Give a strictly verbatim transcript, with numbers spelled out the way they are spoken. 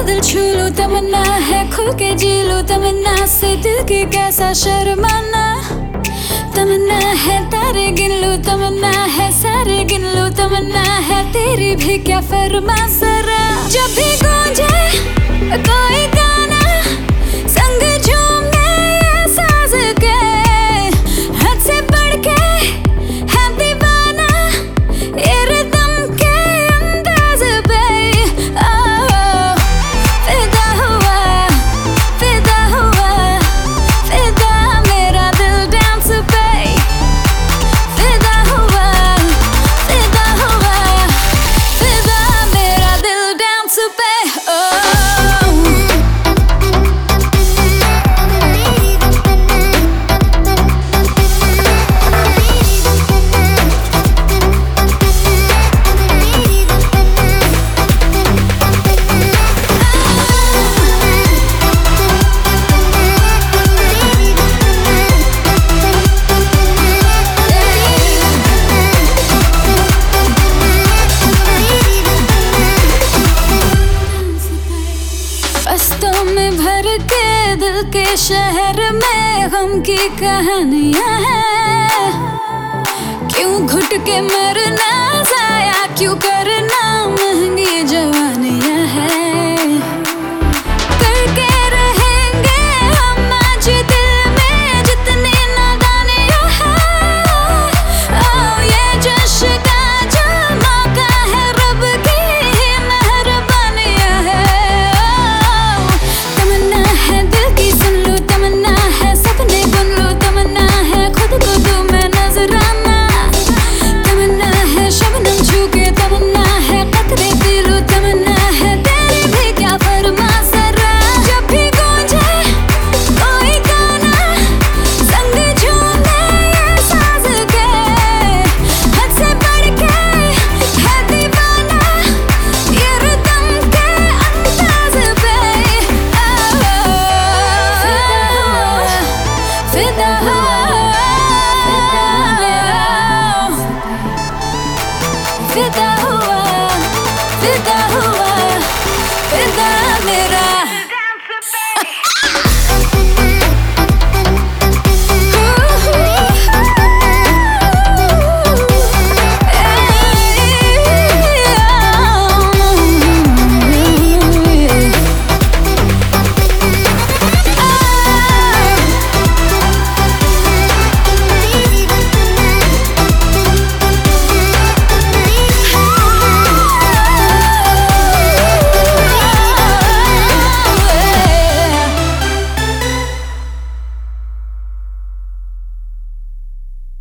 दिल छू लूं तमन्ना है, खुल के जी लूं तमन्ना से दिल की कैसा शर्माना। तमन्ना है तारे गिन लूं तमन्ना है, सारे गिन लूं तमन्ना है, तेरी भी क्या फरमा जरा। जब भी गूंजे कोई गाना संग झूमे ये साज के, हद से बढ़ के है दीवाना ये रिदम के अंदाज पे। ओ फिदा हुआ फिदा हुआ फिदा मेरा दिल डांस पे। फिदा हुआ फिदा हुआ फिदा मेरा दिल डांस पे। ओ रस्तों में भर के दिल के शहर में गम की कहानियां हैं। क्यों घुट के मरना जाया क्यों करना महंगी जवानियां हैं। करके रहेंगे हम आज दिल में जितनी नादानियां हैं। ओ ये जश्न का जो मौका है रब की मेहरबानियां हैं। तमन्ना है दिल की सुन लूं तमन्ना है, सपने बुन लूं तमन्ना है, खुद को दूं मैं नजराना। तमन्ना है शबनम छू के तमन्ना है, कतरे पी लूं तमन्ना है, तेरी भी क्या फरमा जरा। जब भी गूंजे कोई गाना संग झूमे ये साज के, हद से बढ़ के है दीवाना ये रिदम के अंदाज पे। ओ फिदा हुआ